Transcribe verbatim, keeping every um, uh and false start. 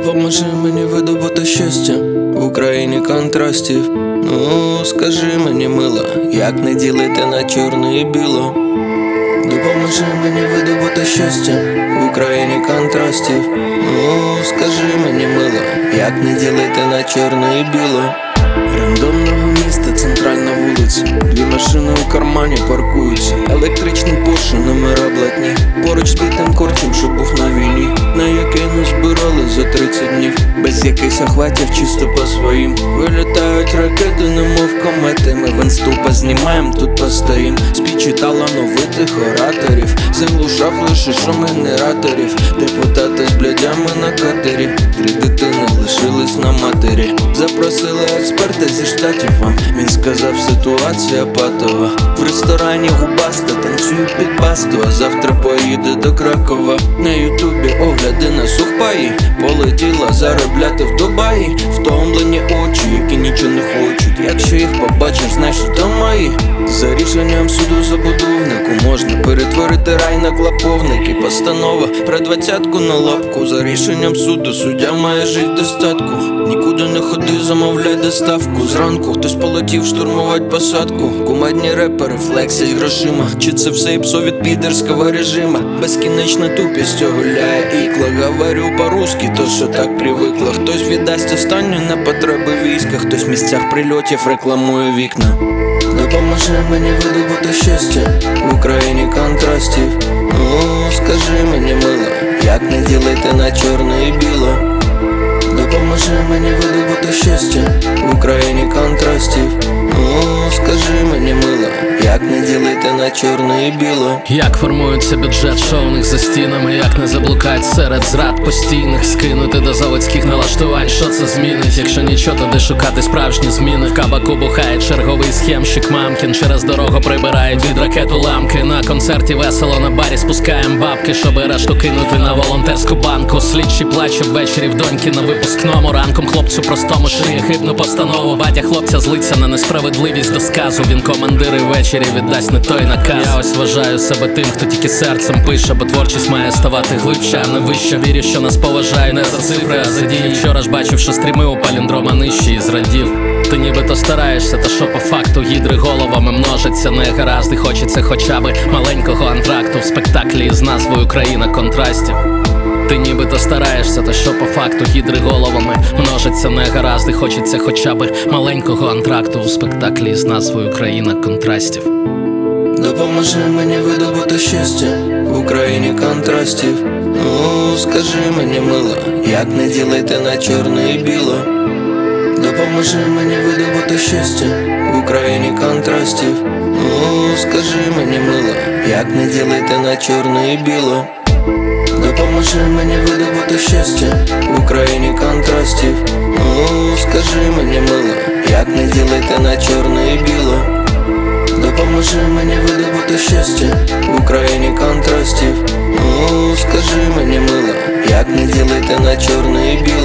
Допоможи мені видобути щастя в Україні контрастів. Ну, скажи мені, мила, як не ділити на чорне і біло. Допоможи мені видобути щастя в Україні контрастів. Ну, скажи мені, мила, як не ділити на чорне і біло. Рандомного міста, центральна вулиця. Дві машини у кармані паркуються. Електричний Порше, номера блатні. Поруч з битим корчем, що був на війні, на який не збирали за тридцять днів. Без якихось охватів, чисто по своїм. Вилітають ракети, немов комети. Ми в інсту познімаєм, тут постоїм. Спічі талановитих ораторів. Заглушав лише шум генераторів. Депутати з блядями на катері. Три дитини лишились на матері. Запросили експерта зі штатів вам. Він сказав, ситуація патова. В ресторані губаста, танцюю під басту. А завтра поїде до Кракова. На ютубі огляди на сухпаї. Полетіла заробляти в Дубаї. Втомлені очі, які нічого не хочуть. Якщо їх побачиш, знаєш, що то мої. За рішенням суду забудовнику можна перетворити рай на клаповники. Постанова про двадцятку на лапку. За рішенням суду суддя має жить достатку. Нікуди не ходи, замовляй доставку. Зранку хтось полетів штурмувать посадку. Кумедні репери флексять грошима. Чи це все і псо від підерського режима? Безкінечна тупість гуляє ікла. Говорю по-русски, то що так привикла. Хтось віддасть останнє на потреби війська. Хтось в місцях прильотів рекламує вікна. Допоможи мені видобути щастя в Україні контрастів. Ну, скажи мені, мила, як не ділити на чорне і біло. Допоможи мені видобути щастя в Україні контрастів. Ну, скажи мені, мила, як не ділити на чорне і біло. Як формується бюджет шоу за стінами, як не заблукать серед зрад постійних. Скинути до заводських налаштувань, що це змінить. Якщо нічого, то де шукати справжні зміни. В кабаку бухає черговий схемщик мамкін. Через дорогу прибирають від ракету ламки. На концерті весело, на барі спускаєм бабки, щоби решту кинути на волонтерську банку. Слідчий плаче ввечері в доньки на випускному. Ранком хлопцю простому шиє хибну постанову. Батя хлопця злиться на несправедливість до сказу. Він командир і ввечері віддасть не той наказ. Я ось вважаю себе тим, хто тільки серцем пише, бо творчість має ставати глибше, а не вище. Вірю, що нас поважають не за цифри, а за дії. Вчора ж бачив, що стріми у паліндрома нижчі і зрадів. Ти нібито стараєшся, та що по факту гідри головами множиться. Не гаразд, і хочеться хоча би маленького антракту в спектаклі з назвою «Країна контрастів». Ти нібито стараєшся, та що по факту гідри головами множиться. Не гаразд, і хочеться хоча би маленького антракту у спектаклі з назвою «Країна контрастів». Допоможи мені видобути щастя в Україні контрастів. Ну, скажи мені, мила, як не ділити на чорне і біло. Допоможи мені видобути щастя в Україні контрастів. Ну, скажи мені, мила, як не ділити на чорне і біло. Допоможи мені видобути щастя в Україні контрастів. Ну, скажи мені, мила, як не ділити на чорне і біло. Допоможи мені видобути щастя в Україні контрастів. Ну, скажи мені, мила, як не ділити на чорне і біло.